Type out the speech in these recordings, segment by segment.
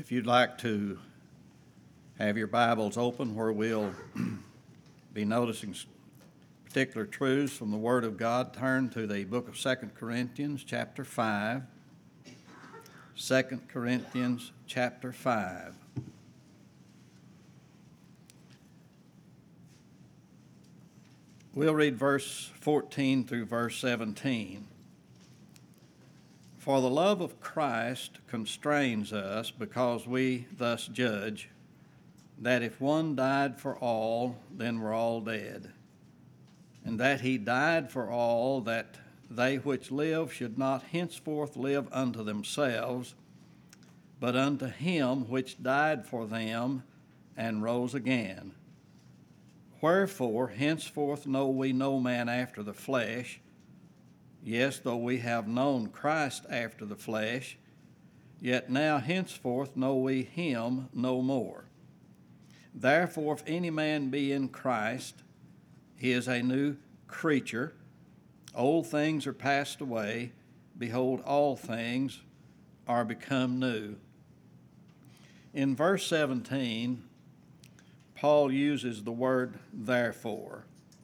If you'd like to have your Bibles open where we'll be noticing particular truths from the Word of God, turn to the book of 2 Corinthians chapter 5. 2 Corinthians chapter 5. We'll read verse 14 through verse 17. For the love of Christ constrains us, because we thus judge, that if one died for all, then we're all dead. And that he died for all, that they which live should not henceforth live unto themselves, but unto him which died for them and rose again. Wherefore, henceforth know we no man after the flesh. Yes, though we have known Christ after the flesh, yet now henceforth know we him no more. Therefore, if any man be in Christ, he is a new creature. Old things are passed away. Behold, all things are become new. In verse 17, Paul uses the word therefore,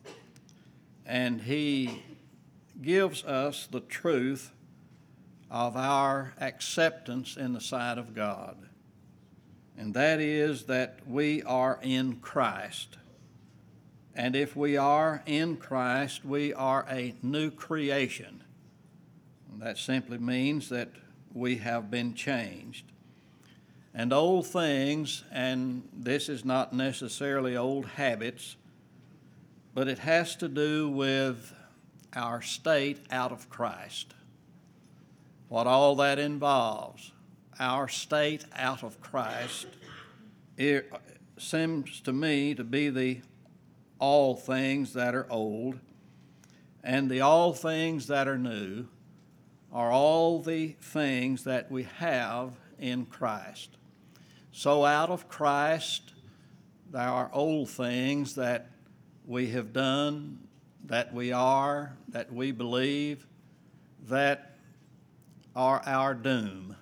and he gives us the truth of our acceptance in the sight of God. And that is that we are in Christ. And if we are in Christ, we are a new creation. And that simply means that we have been changed. And old things, and this is not necessarily old habits, but it has to do with our state out of Christ. What all that involves, our state out of Christ, it seems to me to be the all things that are old, and the all things that are new are all the things that we have in Christ. So out of Christ, there are old things that we have done, that we are, that we believe, that are our doom.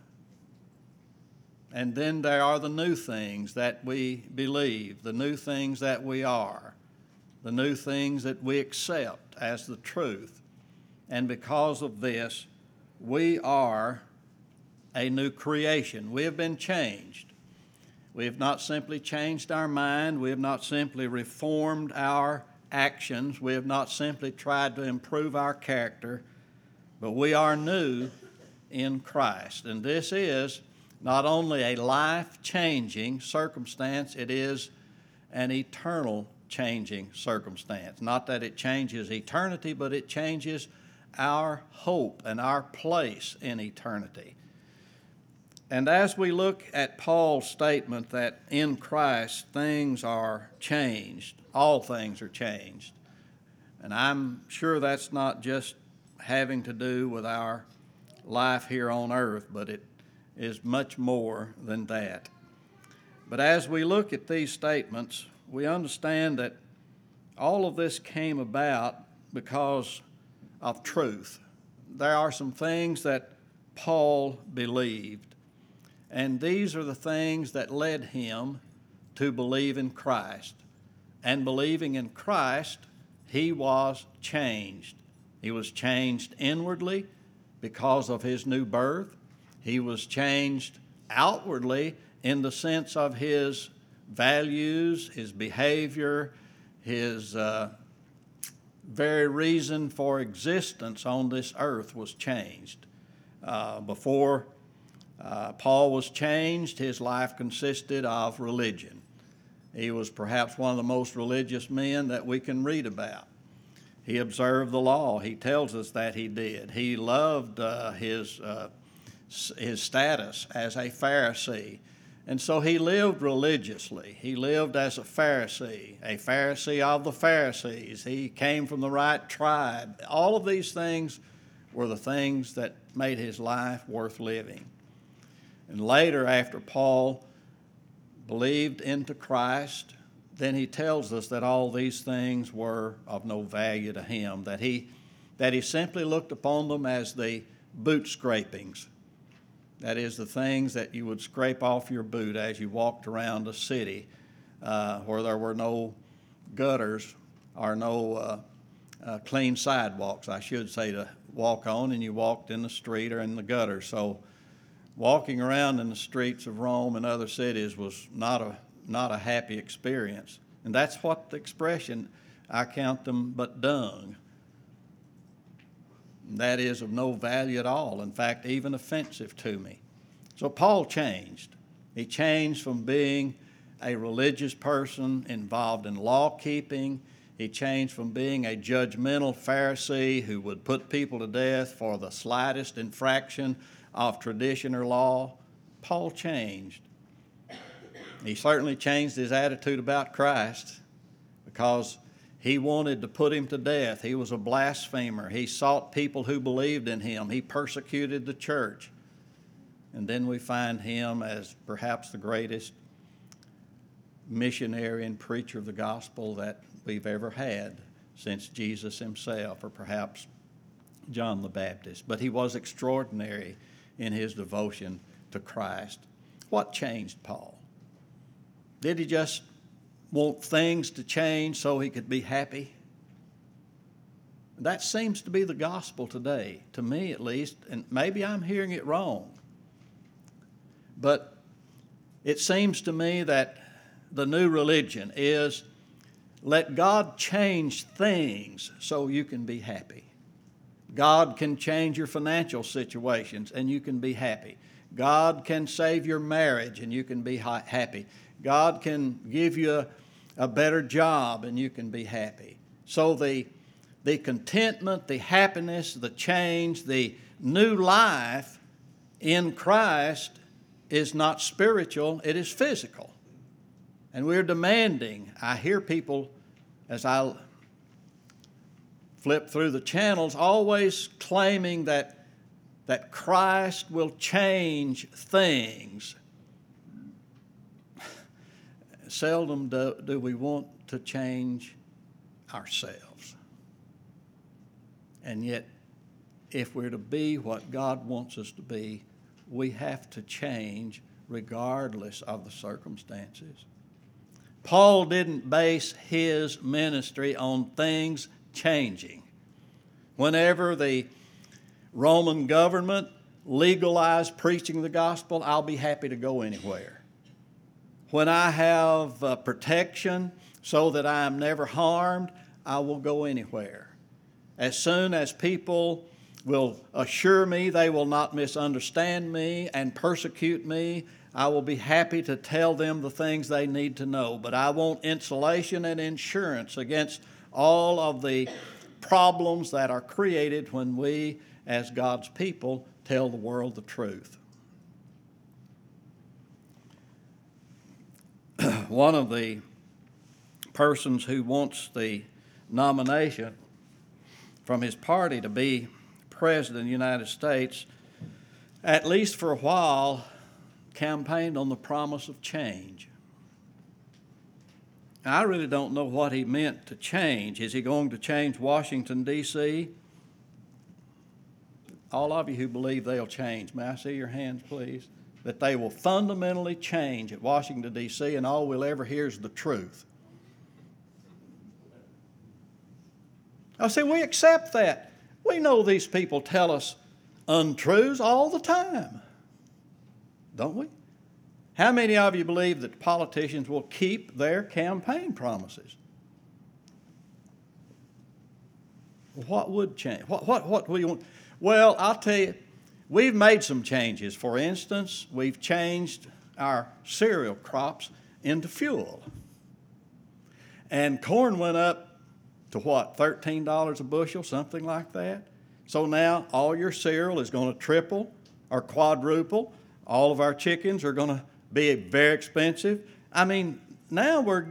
And then there are the new things that we believe, the new things that we are, the new things that we accept as the truth. And because of this, we are a new creation. We have been changed. We have not simply changed our mind. We have not simply reformed our actions. We have not simply tried to improve our character, but we are new in Christ. And this is not only a life-changing circumstance, it is an eternal changing circumstance. Not that it changes eternity, but it changes our hope and our place in eternity. And as we look at Paul's statement that in Christ things are changed, all things are changed, and I'm sure that's not just having to do with our life here on earth, but it is much more than that. But as we look at these statements, we understand that all of this came about because of truth. There are some things that Paul believed, and these are the things that led him to believe in Christ. And believing in Christ, he was changed. He was changed inwardly because of his new birth. He was changed outwardly in the sense of his values, his behavior, his very reason for existence on this earth was changed. Before Paul was changed, his life consisted of religion. He was perhaps one of the most religious men that we can read about. He observed the law. He tells us that he did. He loved his status as a Pharisee. And so he lived religiously. He lived as a Pharisee of the Pharisees. He came from the right tribe. All of these things were the things that made his life worth living. And later, after Paul believed into Christ, then he tells us that all these things were of no value to him, that he simply looked upon them as the boot scrapings That is, the things that you would scrape off your boot as you walked around a city where there were no gutters or no clean sidewalks, I should say, to walk on, and you walked in the street or in the gutter. So walking around in the streets of Rome and other cities was not a happy experience. And that's what the expression, I count them but dung. That is of no value at all. In fact, even offensive to me. So Paul changed. He changed from being a religious person involved in law keeping. He changed from being a judgmental Pharisee who would put people to death for the slightest infraction of tradition or law. Paul changed. He certainly changed his attitude about Christ because he wanted to put him to death. He was a blasphemer. He sought people who believed in him. He persecuted the church. And then we find him as perhaps the greatest missionary and preacher of the gospel that we've ever had since Jesus himself, or perhaps John the Baptist. But he was extraordinary in his devotion to Christ. What changed Paul? Did he just want things to change so he could be happy? That seems to be the gospel today, to me at least, and maybe I'm hearing it wrong. But it seems to me that the new religion is let God change things so you can be happy. God can change your financial situations and you can be happy. God can save your marriage and you can be happy. God can give you a better job and you can be happy. So the contentment, the happiness, the change, the new life in Christ is not spiritual, it is physical. And we're demanding. I hear people, as I flip through the channels, always claiming that Christ will change things. Seldom do we want to change ourselves. And yet, if we're to be what God wants us to be, we have to change regardless of the circumstances. Paul didn't base his ministry on things changing. Whenever the Roman government legalized preaching the gospel, I'll be happy to go anywhere. When I have protection so that I am never harmed, I will go anywhere. As soon as people will assure me they will not misunderstand me and persecute me, I will be happy to tell them the things they need to know. But I want insulation and insurance against all of the problems that are created when we, as God's people, tell the world the truth. One of the persons who wants the nomination from his party to be president of the United States, at least for a while, campaigned on the promise of change. Now, I really don't know what he meant to change. Is he going to change Washington, D.C.? All of you who believe they'll change, may I see your hands, please? That they will fundamentally change at Washington, D.C., and all we'll ever hear is the truth. I say, we accept that. We know these people tell us untruths all the time, don't we? How many of you believe that politicians will keep their campaign promises? What would change? What do you want? Well, I'll tell you, we've made some changes. For instance, we've changed our cereal crops into fuel. And corn went up to what, $13 a bushel, something like that? So now all your cereal is going to triple or quadruple. All of our chickens are going to be very expensive. I mean, now we're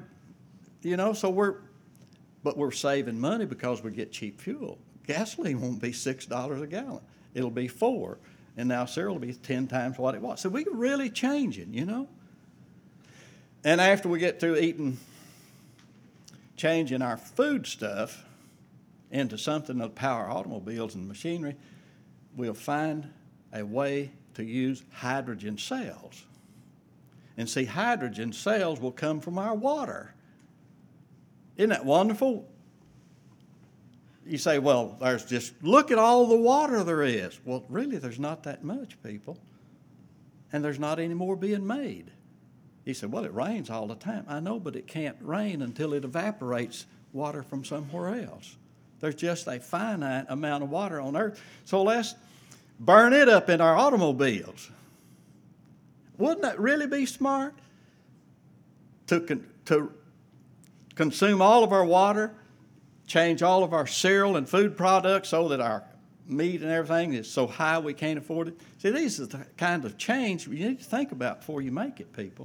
saving money because we get cheap fuel. Gasoline won't be $6 a gallon. It'll be $4. And now cereal will be 10 times what it was. So we're really changing, you know. And after we get through changing our food stuff into something that'll power automobiles and machinery, we'll find a way to use hydrogen cells. And see, hydrogen cells will come from our water. Isn't that wonderful? You say, well, look at all the water there is. Well, really, there's not that much, people. And there's not any more being made. He said, well, it rains all the time. I know, but it can't rain until it evaporates water from somewhere else. There's just a finite amount of water on earth. So let's burn it up in our automobiles. Wouldn't that really be smart? To consume all of our water, change all of our cereal and food products so that our meat and everything is so high we can't afford it. See, these are the kind of change you need to think about before you make it, people.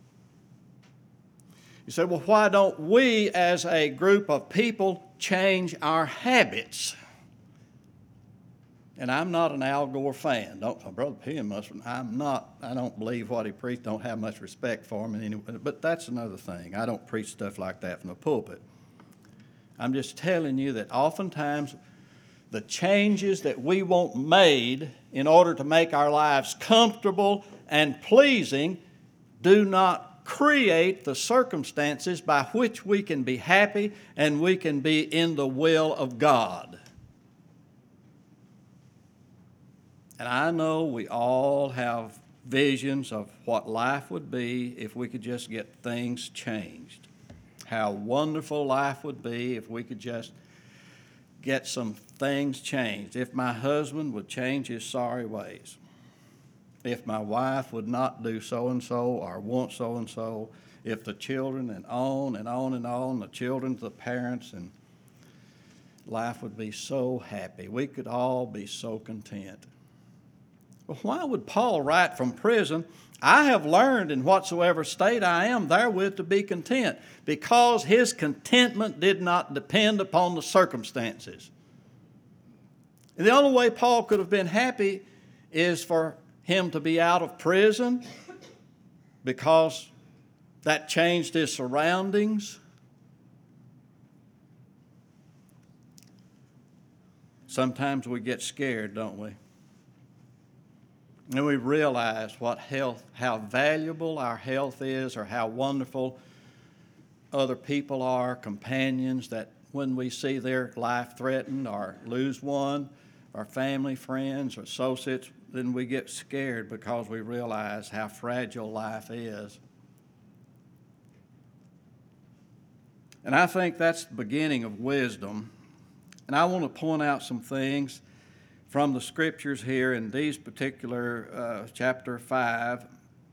You say, well, why don't we as a group of people change our habits? And I'm not an Al Gore fan. Brother Penn must. I'm not. I don't believe what he preached. Don't have much respect for him. Anyway, but that's another thing. I don't preach stuff like that from the pulpit. I'm just telling you that oftentimes the changes that we want made in order to make our lives comfortable and pleasing do not create the circumstances by which we can be happy and we can be in the will of God. And I know we all have visions of what life would be if we could just get things changed. How wonderful life would be if we could just get some things changed. If my husband would change his sorry ways. If my wife would not do so-and-so or want so-and-so. If the children, and on and on and on, the children to the parents, and life would be so happy. We could all be so content. Well, why would Paul write from prison, I have learned in whatsoever state I am therewith to be content? Because his contentment did not depend upon the circumstances. And the only way Paul could have been happy is for him to be out of prison, because that changed his surroundings. Sometimes we get scared, don't we? And we realize how valuable our health is, or how wonderful other people are, companions, that when we see their life threatened or lose one, our family, friends, or associates, then we get scared because we realize how fragile life is. And I think that's the beginning of wisdom. And I want to point out some things from the scriptures here in these particular chapter 5.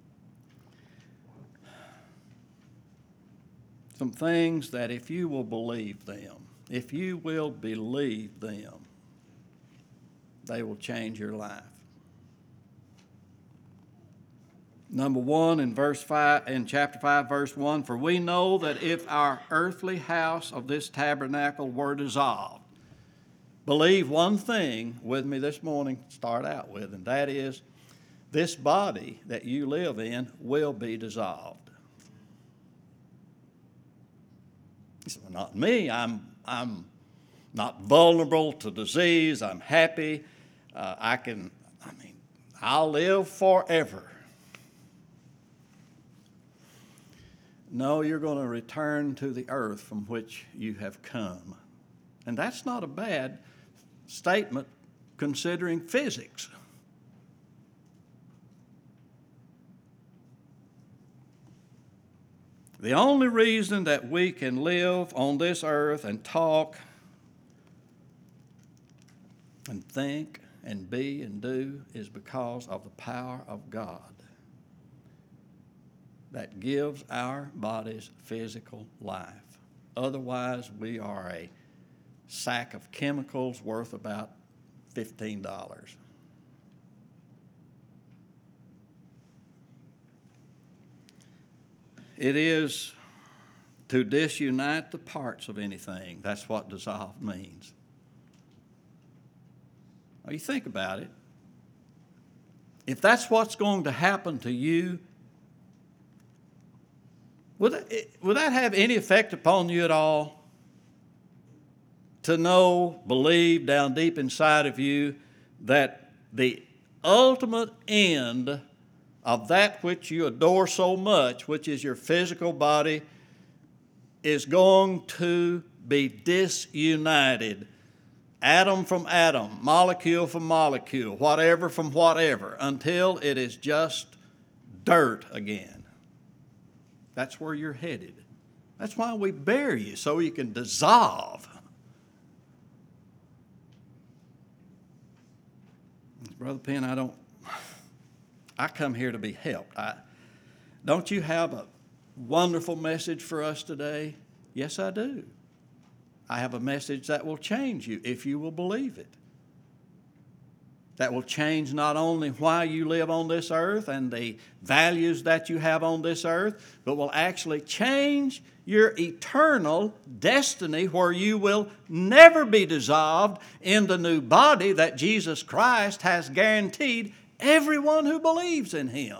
Some things that if you will believe them, they will change your life. Number 1 in chapter 5, verse 1, for we know that if our earthly house of this tabernacle were dissolved, believe one thing with me this morning, start out with, and that is this body that you live in will be dissolved. He said, well, not me. I'm not vulnerable to disease. I'm happy. I'll live forever. No, you're going to return to the earth from which you have come. And that's not a bad statement considering physics. The only reason that we can live on this earth and talk and think and be and do is because of the power of God that gives our bodies physical life. Otherwise, we are a sack of chemicals worth about $15. It is to disunite the parts of anything. That's what dissolved means. Now, you think about it. If that's what's going to happen to you, would that have any effect upon you at all? To know, believe down deep inside of you that the ultimate end of that which you adore so much, which is your physical body, is going to be disunited. Atom from atom, molecule from molecule, whatever from whatever, until it is just dirt again. That's where you're headed. That's why we bury you, so you can dissolve. Brother Penn, I come here to be helped. Don't you have a wonderful message for us today? Yes, I do. I have a message that will change you if you will believe it. That will change not only why you live on this earth and the values that you have on this earth, but will actually change your eternal destiny, where you will never be dissolved in the new body that Jesus Christ has guaranteed everyone who believes in Him.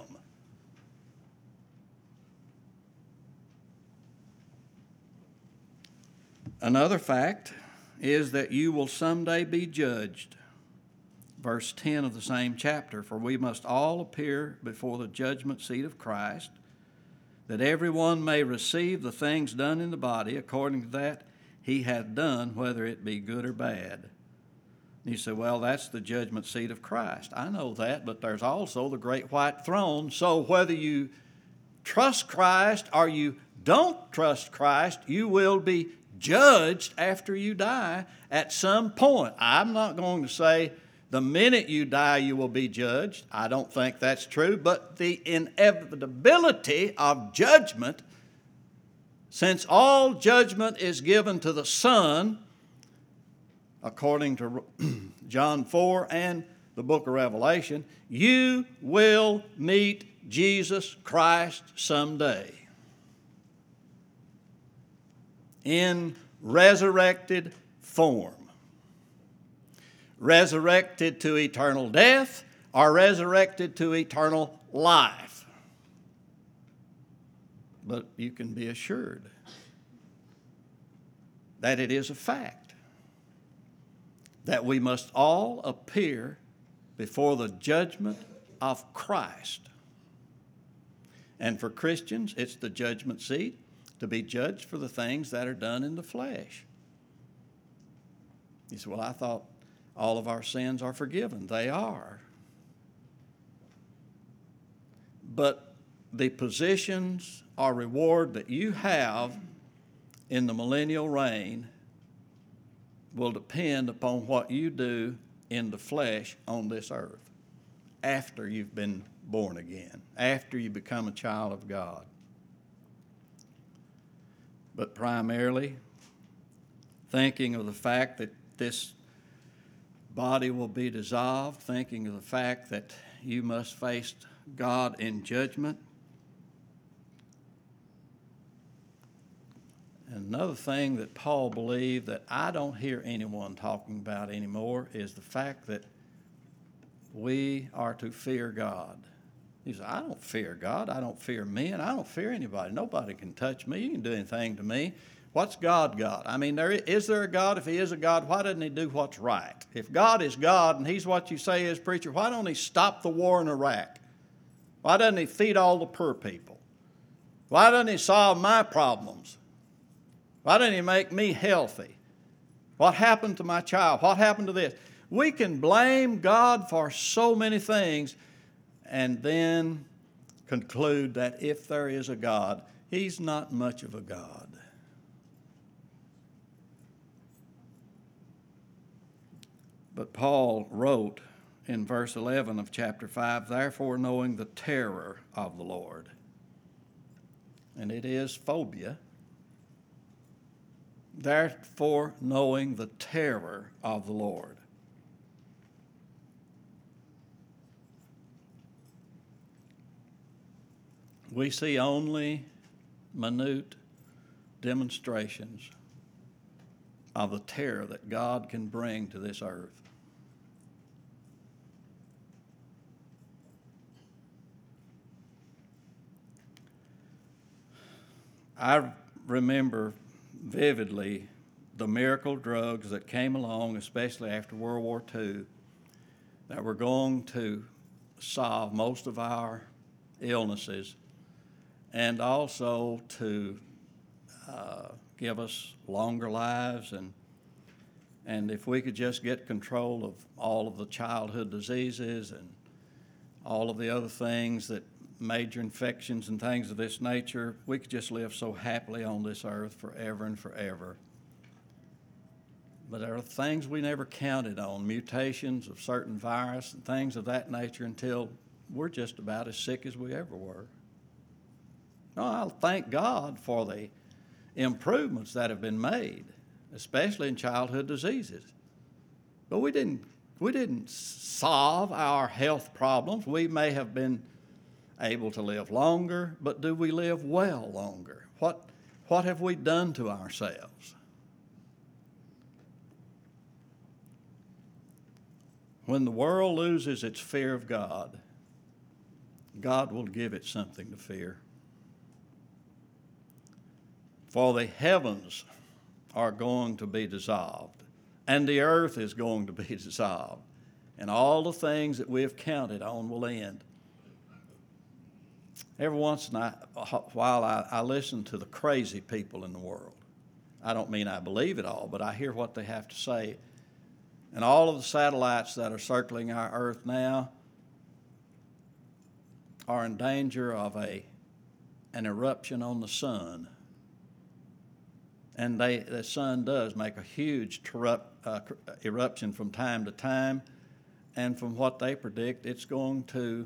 Another fact is that you will someday be judged. Verse 10 of the same chapter, for we must all appear before the judgment seat of Christ, that everyone may receive the things done in the body according to that he hath done, whether it be good or bad. And you say, well, that's the judgment seat of Christ. I know that, but there's also the great white throne. So whether you trust Christ or you don't trust Christ, you will be judged after you die at some point. I'm not going to say the minute you die you will be judged. I don't think that's true, but the inevitability of judgment, since all judgment is given to the Son, according to John 4 and the book of Revelation, you will meet Jesus Christ someday in resurrected form. Resurrected to eternal death or resurrected to eternal life. But you can be assured that it is a fact that we must all appear before the judgment of Christ. And for Christians, it's the judgment seat to be judged for the things that are done in the flesh. You say, well, I thought all of our sins are forgiven. They are. But the positions or reward that you have in the millennial reign will depend upon what you do in the flesh on this earth after you've been born again, after you become a child of God. But primarily, thinking of the fact that this body will be dissolved, thinking of the fact that you must face God in judgment. And another thing that Paul believed that I don't hear anyone talking about anymore is the fact that we are to fear God. He said, I don't fear God. I don't fear men. I don't fear anybody. Nobody can touch me. You can do anything to me. What's God got? I mean, is there a God? If He is a God, why doesn't He do what's right? If God is God and He's what you say He is, preacher, why don't He stop the war in Iraq? Why doesn't He feed all the poor people? Why doesn't He solve my problems? Why doesn't He make me healthy? What happened to my child? What happened to this? We can blame God for so many things and then conclude that if there is a God, He's not much of a God. But Paul wrote in verse 11 of chapter 5, therefore knowing the terror of the Lord. And it is phobia. Therefore knowing the terror of the Lord. We see only minute demonstrations of the terror that God can bring to this earth. I remember vividly the miracle drugs that came along, especially after World War II, that were going to solve most of our illnesses, and also to give us longer lives. And if we could just get control of all of the childhood diseases and all of the other things, that major infections and things of this nature, we could just live so happily on this earth forever and forever. But there are things we never counted on, mutations of certain virus and things of that nature, until we're just about as sick as we ever were. No, I'll thank God for the improvements that have been made, especially in childhood diseases. But we didn't solve our health problems. We may have been able to live longer, but do we live well longer? What have we done to ourselves? When the world loses its fear of God, God will give it something to fear. For the heavens are going to be dissolved, and the earth is going to be dissolved, and all the things that we have counted on will end. Every once in a while, I listen to the crazy people in the world. I don't mean I believe it all, but I hear what they have to say. And all of the satellites that are circling our earth now are in danger of an eruption on the sun. And the sun does make a huge eruption from time to time. And from what they predict, it's going to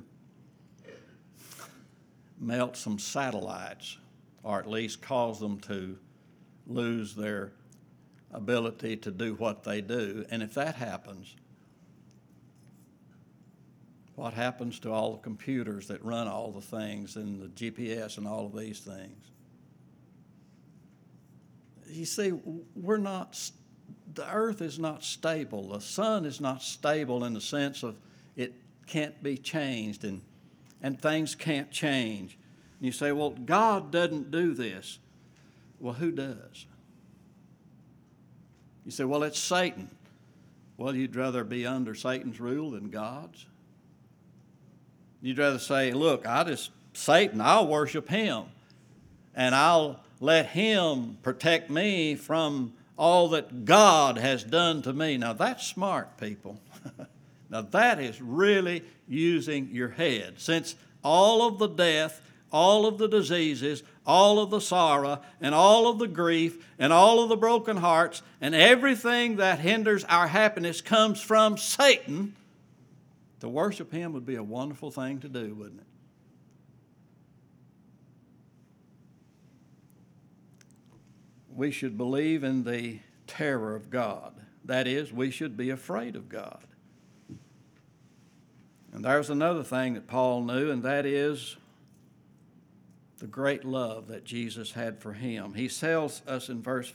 melt some satellites, or at least cause them to lose their ability to do what they do. And if that happens, what happens to all the computers that run all the things, and the GPS and all of these things? You see, the earth is not stable. The sun is not stable in the sense of it can't be changed, and things can't change. And you say, well, God doesn't do this. Well, who does? You say, well, it's Satan. Well, you'd rather be under Satan's rule than God's? You'd rather say, look, Satan, I'll worship him, and I'll let him protect me from all that God has done to me. Now, that's smart, people. Now, that is really using your head. Since all of the death, all of the diseases, all of the sorrow, and all of the grief, and all of the broken hearts, and everything that hinders our happiness comes from Satan, to worship him would be a wonderful thing to do, wouldn't it? We should believe in the terror of God. That is, we should be afraid of God. And there's another thing that Paul knew, and that is the great love that Jesus had for him. He tells us in verse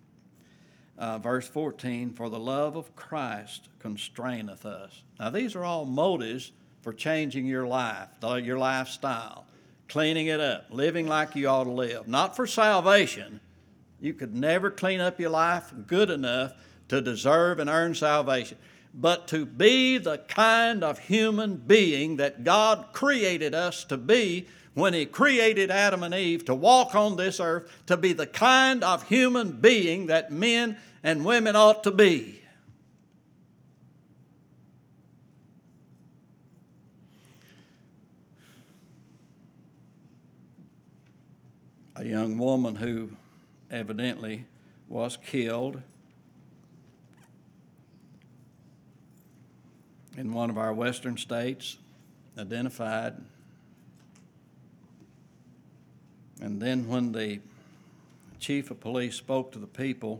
14, for the love of Christ constraineth us. Now, these are all motives for changing your life, your lifestyle, cleaning it up, living like you ought to live. Not for salvation. You could never clean up your life good enough to deserve and earn salvation. But to be the kind of human being that God created us to be when he created Adam and Eve, to walk on this earth, to be the kind of human being that men and women ought to be. A young woman who evidently was killed in one of our western states, identified. And then when the chief of police spoke to the people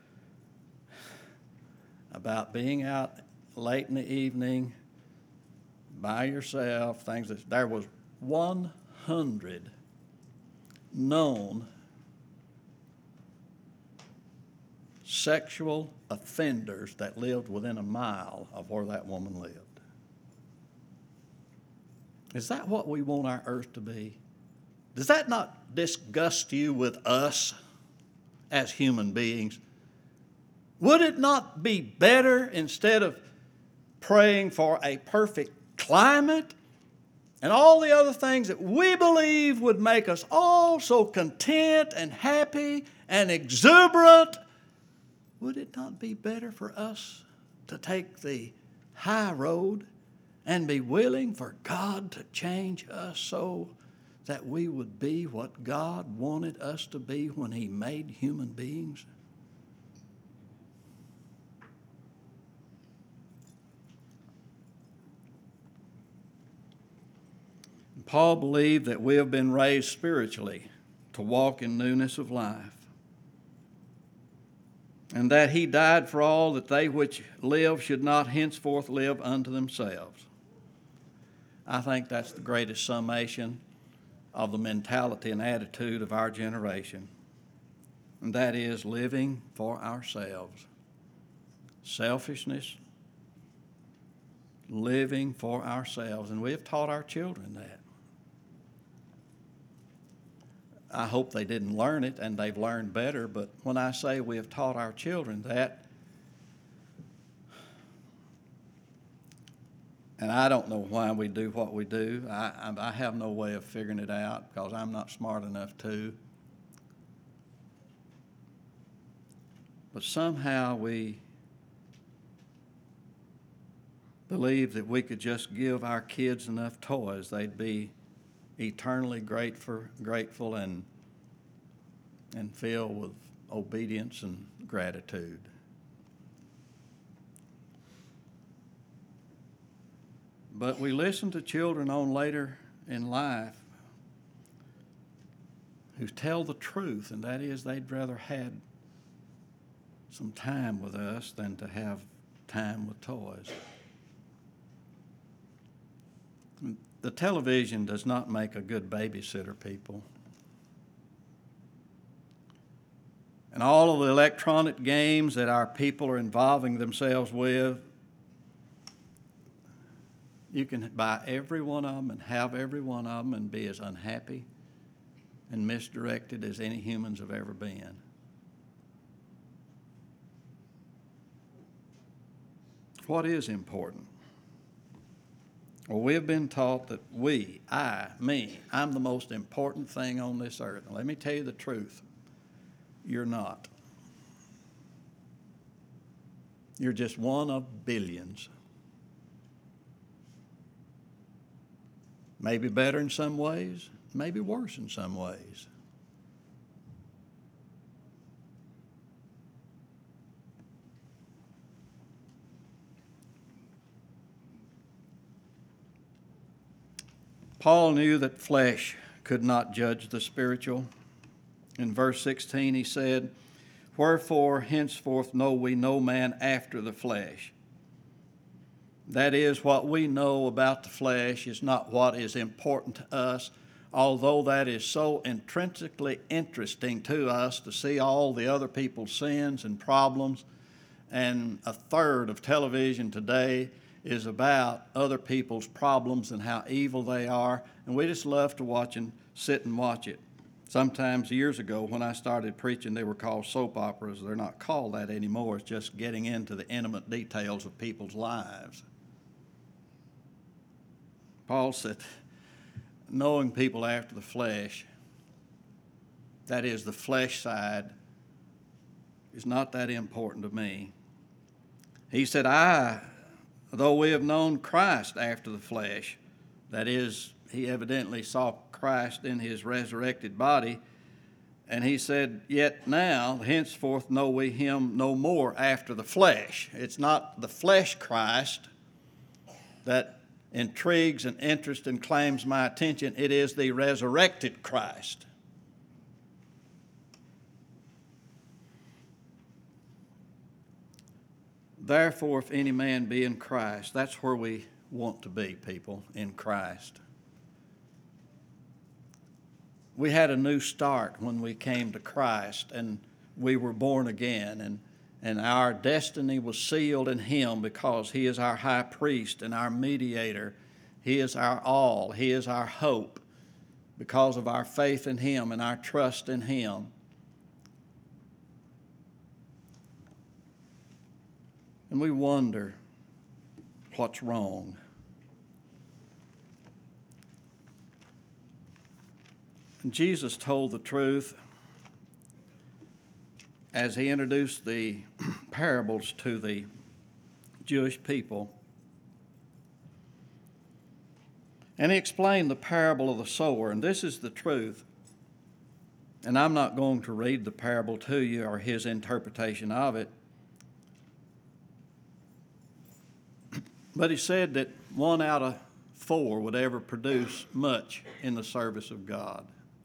about being out late in the evening by yourself, things that there was 100 known sexual offenders that lived within a mile of where that woman lived. Is that what we want our earth to be? Does that not disgust you with us as human beings? Would it not be better, instead of praying for a perfect climate, and all the other things that we believe would make us all so content and happy and exuberant, would it not be better for us to take the high road and be willing for God to change us so that we would be what God wanted us to be when He made human beings? Paul believed that we have been raised spiritually to walk in newness of life, and that He died for all, that they which live should not henceforth live unto themselves. I think that's the greatest summation of the mentality and attitude of our generation, and that is living for ourselves. Selfishness, living for ourselves, and we have taught our children that. I hope they didn't learn it and they've learned better, but when I say we have taught our children that, and I don't know why we do what we do. I have no way of figuring it out because I'm not smart enough to. But somehow we believe that we could just give our kids enough toys, they'd be eternally grateful and filled with obedience and gratitude. But we listen to children on later in life who tell the truth, and that is they'd rather had some time with us than to have time with toys. The television does not make a good babysitter, people. And all of the electronic games that our people are involving themselves with, you can buy every one of them and have every one of them and be as unhappy and misdirected as any humans have ever been. What is important? Well, we have been taught that I'm the most important thing on this earth. And let me tell you the truth. You're not. You're just one of billions. Maybe better in some ways, maybe worse in some ways. Paul knew that flesh could not judge the spiritual. In verse 16 he said, "Wherefore henceforth know we no man after the flesh." That is, what we know about the flesh is not what is important to us, although that is so intrinsically interesting to us to see all the other people's sins and problems. And a third of television today is about other people's problems and how evil they are, and we just love to sit and watch it. Sometimes years ago when I started preaching, they were called soap operas. They're not called that anymore. It's just getting into the intimate details of people's lives. Paul said, knowing people after the flesh, that is the flesh side, is not that important to me. He said, though we have known Christ after the flesh, that is, he evidently saw Christ in his resurrected body, and he said, yet now, henceforth know we him no more after the flesh. It's not the flesh Christ that intrigues and interests and claims my attention. It is the resurrected Christ. Therefore, if any man be in Christ, that's where we want to be, people, in Christ. We had a new start when we came to Christ and we were born again, and our destiny was sealed in him because he is our high priest and our mediator. He is our all. He is our hope because of our faith in him and our trust in him. And we wonder what's wrong. Jesus told the truth as he introduced the parables to the Jewish people. And he explained the parable of the sower, and this is the truth. And I'm not going to read the parable to you or his interpretation of it. But he said that 1 out of 4 would ever produce much in the service of God.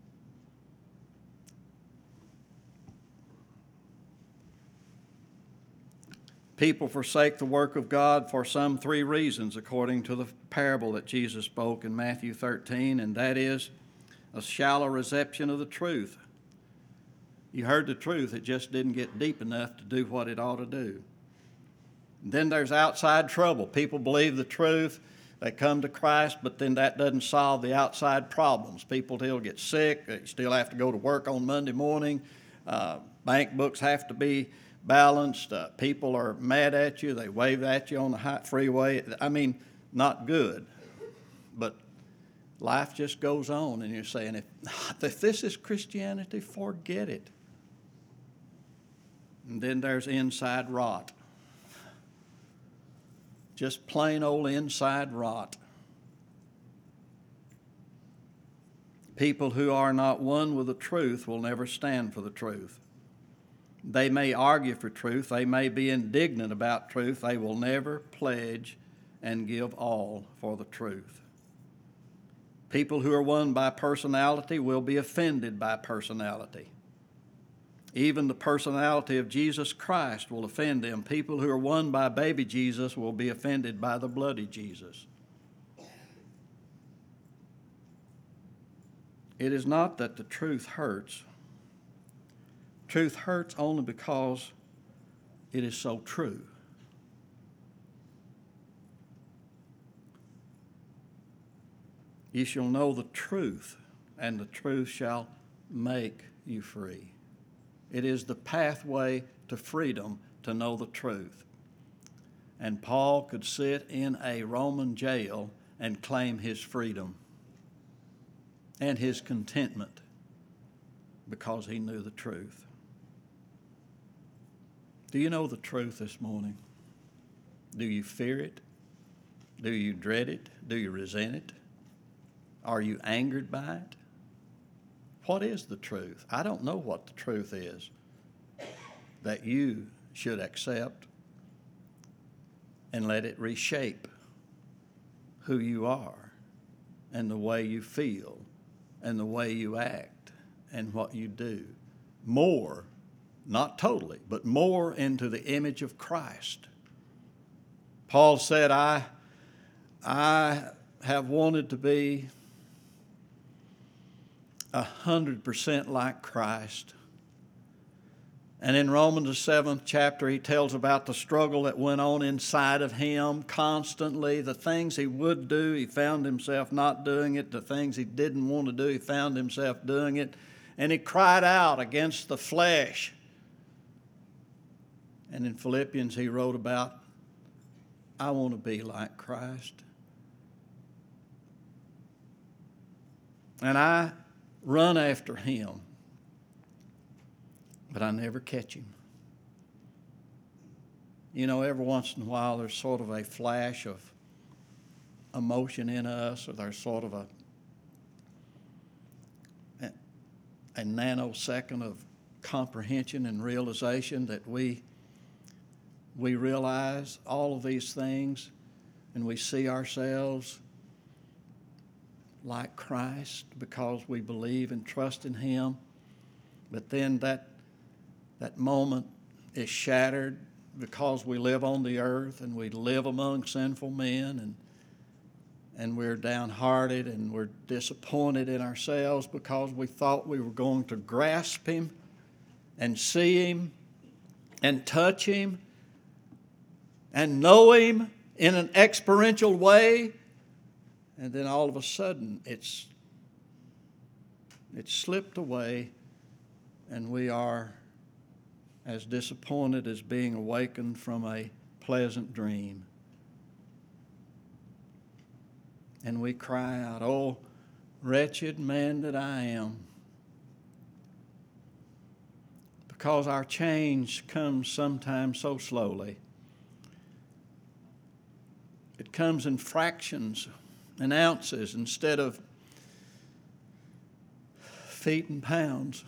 People forsake the work of God for some 3 reasons, according to the parable that Jesus spoke in Matthew 13, and that is a shallow reception of the truth. You heard the truth, it just didn't get deep enough to do what it ought to do. And then there's outside trouble. People believe the truth, they come to Christ, but then that doesn't solve the outside problems. People still get sick, they still have to go to work on Monday morning, bank books have to be balanced, people are mad at you, they wave at you on the freeway. I mean, not good. But life just goes on, and you're saying, if this is Christianity, forget it. And then there's inside rot. Just plain old inside rot. People who are not one with the truth will never stand for the truth. They may argue for truth. They may be indignant about truth. They will never pledge and give all for the truth. People who are won by personality will be offended by personality. Even the personality of Jesus Christ will offend them. People who are won by baby Jesus will be offended by the bloody Jesus. It is not that the truth hurts. Truth hurts only because it is so true. You shall know the truth, and the truth shall make you free. It is the pathway to freedom to know the truth. And Paul could sit in a Roman jail and claim his freedom and his contentment because he knew the truth. Do you know the truth this morning? Do you fear it? Do you dread it? Do you resent it? Are you angered by it? What is the truth? I don't know what the truth is that you should accept and let it reshape who you are and the way you feel and the way you act and what you do. More, not totally, but more into the image of Christ. Paul said, I have wanted to be 100% like Christ. And in Romans, the 7th chapter, he tells about the struggle that went on inside of him constantly. The things he would do, he found himself not doing it. The things he didn't want to do, he found himself doing it. And he cried out against the flesh. And in Philippians, he wrote about, I want to be like Christ. And I run after him, but I never catch him. You know, every once in a while there's sort of a flash of emotion in us, or there's sort of a nanosecond of comprehension and realization that we realize all of these things, and we see ourselves like Christ because we believe and trust in him. But then that moment is shattered because we live on the earth and we live among sinful men, and we're downhearted and we're disappointed in ourselves because we thought we were going to grasp him and see him and touch him and know him in an experiential way. And then all of a sudden, it's slipped away, and we are as disappointed as being awakened from a pleasant dream. And we cry out, oh, Wretched man that I am. Because our change comes sometimes so slowly. It comes in fractions and ounces instead of feet and pounds.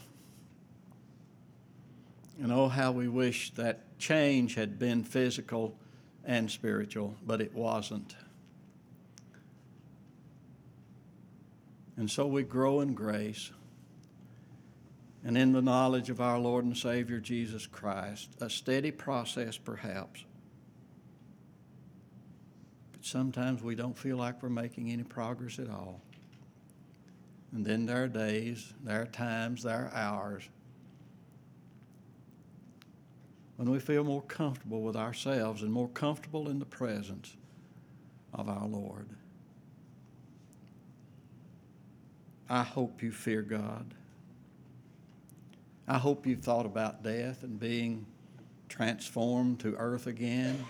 And oh, how we wish that change had been physical and spiritual, but it wasn't. And so we grow in grace and in the knowledge of our Lord and Savior Jesus Christ, a steady process perhaps. But sometimes we don't feel like we're making any progress at all. And then there are days, there are times, there are hours when we feel more comfortable with ourselves and more comfortable in the presence of our Lord. I hope you fear God. I hope you've thought about death and being transformed to earth again.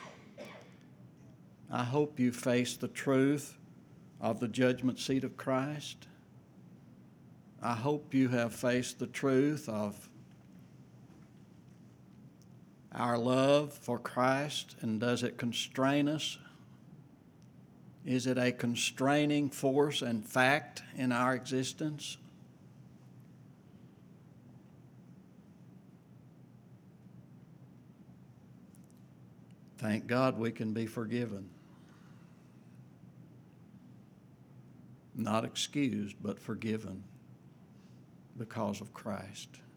I hope you face the truth of the judgment seat of Christ. I hope you have faced the truth of our love for Christ, and does it constrain us? Is it a constraining force and fact in our existence? Thank God we can be forgiven. Not excused, but forgiven because of Christ.